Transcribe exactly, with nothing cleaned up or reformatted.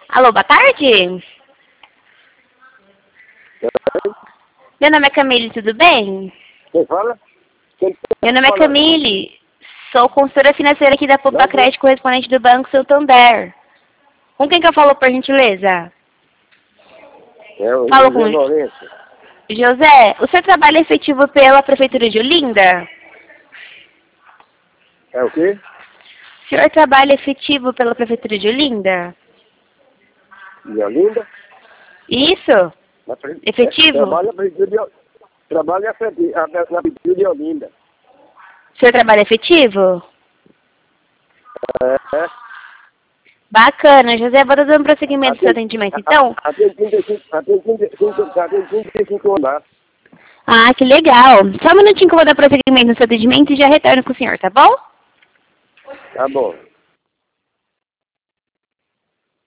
Alô, boa tarde. Meu nome é Camille, tudo bem? Quem fala? Quem Meu nome é fala? Camille, sou consultora financeira aqui da Poupa Não, Crédito, correspondente do Banco Santander. Com quem que eu falo, por gentileza? É o Falo José com Lourenço. José. O seu trabalho é efetivo pela Prefeitura de Olinda? É o quê? O senhor trabalha efetivo pela Prefeitura de Olinda? De Olinda? Isso? Na pre- Efetivo? é, Trabalha na Prefeitura de, trabalha na Prefeitura a- na Prefeitura de Olinda. O senhor trabalha efetivo? É, é. Bacana, José. Vou dar dando prosseguimento ao seu Atende- atendimento, a- então? a- Atende trinta e cinco atende trinta e cinco atende trinta e cinco anos. Ah, que legal. Só um minutinho que eu vou dar prosseguimento no seu atendimento e já retorno com o senhor, tá bom? Tá bom.